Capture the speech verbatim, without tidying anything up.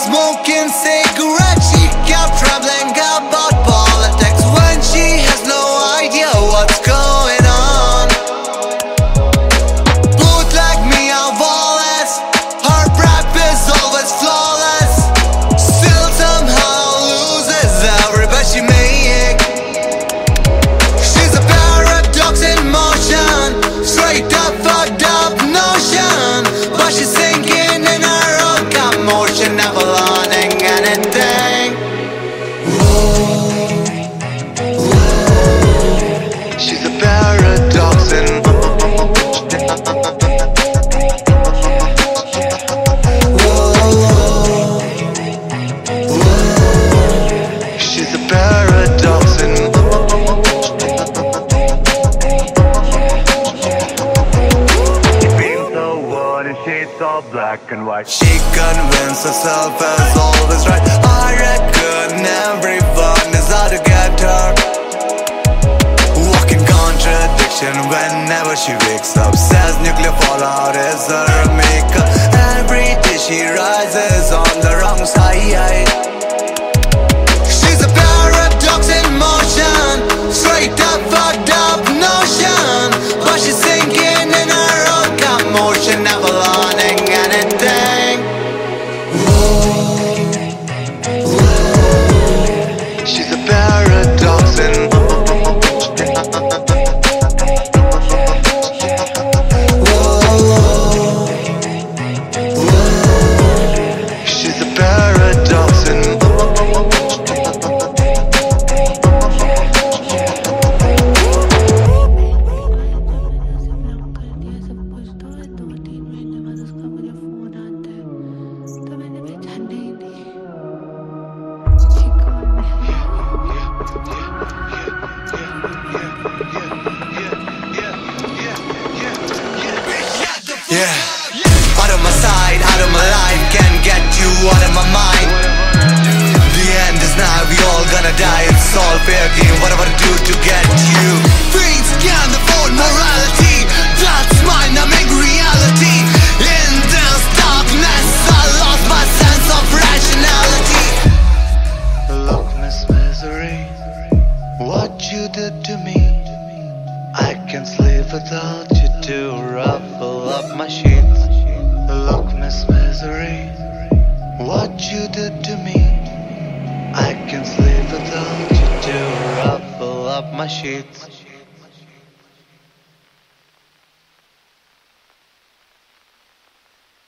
smoking cigarettes. She kept trembling about politics when she has no idea what's going on. Both like me are flawless, her rap is always flawless. Still somehow loses every bet she make. She's a paradox in motion, straight up fucked up notion, but she's sinking in her own commotion, never learning anything. Whoa, whoa. She's a paradox in whoa, whoa. She's a paradox in shades of black and white. She convinced herself as always right. I reckon everyone is out to get her. Walking contradiction whenever she wakes up. Says nuclear fallout is her maker. Every day she rises on the wrong side. She's a paradox in motion, straight up fucked up notion, but she's sinking in her own commotion, never learning anything. Whoa, whoa. She's a paradox in whoa, whoa. She's a paradox in yeah. Out of my sight, out of my life, can't get you out of my mind. The end is now, we all gonna die. It's all fair game, what am I to do to get you? Things can't afford morality, that's my numbing reality. In this darkness, I lost my sense of rationality. Look, Miss Misery, what you did to me, I can't sleep without you to ruffle up my sheets. Look, Miss Misery, what you did to me, I can't sleep without you to ruffle up my sheets.